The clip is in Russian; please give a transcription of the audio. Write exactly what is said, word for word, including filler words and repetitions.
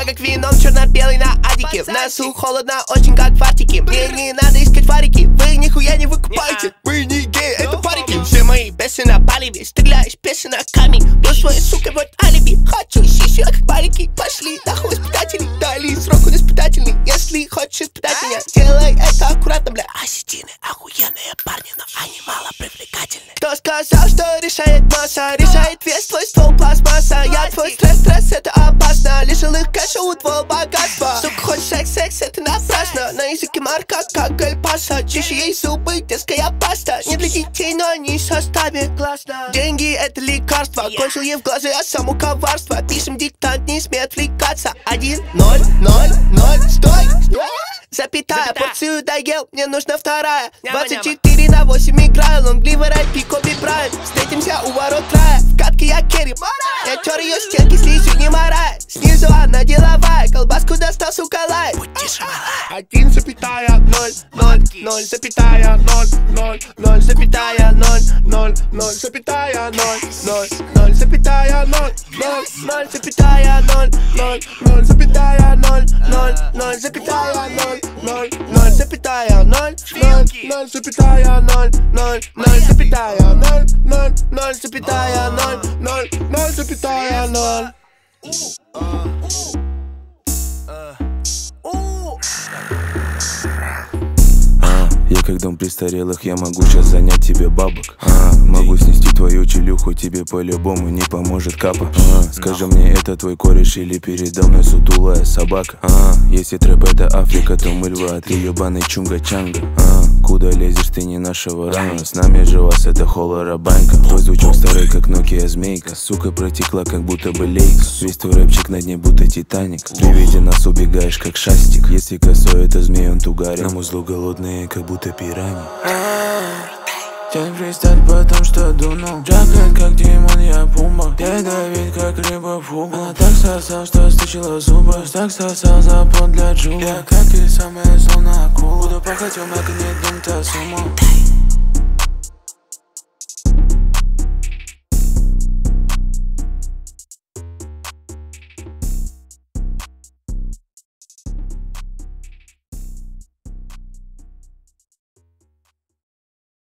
Я как вином черно-белый на адике. В носу холодно очень как в Арктике. Мне не надо искать фарики. Вы нихуя не выкупаете. Вы не геи, это парики. Все мои песни на палибе. Стреляешь песен на камень. Был свой, сука, вот алиби. Хочу сисю, как парики. Пошли нахуй испытатели. Дали срок он испытательный. Если хочешь испытать меня, делай это аккуратно, бля. Осетины охуенные парни, но они мало привлекательны. Кто сказал, что решает масса? Решает вес твой ствол пластмасса. Я твой стресс, стресс, это опасно. Лишил их кэша, утвол богатства. Сука, хочешь секс, секс, это напрасно. На языке марка, как Эль-Пасо. Чище ей зубы, детская паста. Не для детей, но они в составе. Классно. Деньги это лекарство. Кончил ей в глаза, а само коварство. Пишем диктант, не смей отвлекаться. Один, ноль, ноль, ноль, стой, стой. Запятая, порцию доел, мне нужна вторая. Двадцать четыре на восемь играю. Лонгливый рай, Коби Брайант. Встретимся у ворот рая. В катке я керри. Я тер ее стенки, слизью не морая. Снизу она деловая. Колбаску достал, сука, лай. Один запятая ноль, ноль, ноль запятая ноль, ноль, ноль запятая ноль, ноль, ноль запятая ноль, ноль, ноль запятая ноль, ноль, ноль запятая ноль, ноль, ноль запятая ноль, ноль, ноль запятая ноль, ноль, ноль запятая ноль, ноль, ноль запятая ноль, ноль, ноль запятая ноль, ноль, ноль запятая ноль, ноль, ноль запятая ноль. Я как дом престарелых, я могу сейчас занять тебе бабок. а, Могу снести твою челюху, тебе по-любому не поможет капа. а, Скажи мне, это твой кореш или передо мной сутулая собака? а, Если трэп это Африка, то мы львы, а ты ебаный чунга-чанга. а, Куда лезешь, ты не нашего ранга. С нами же вас это холора банька. Твой звучок старый, как Nokia змейка. Сука протекла, как будто бы лейка. Весь твой рэпчик на дне, будто Титаник. При виде нас убегаешь, как шастик. Если косой, это змей, он тугарин. Нам узлу голодные, как будто пираньи. Тянь фристайль, потому что дунул. Джакет, как Димон, я пумба. Я давид, как рыба фуга. Она так сосал, что стычила зубы. Так сосал запон для джула. Я как и самая зона акула. Буду пахать, у магнит, дум-то сумма.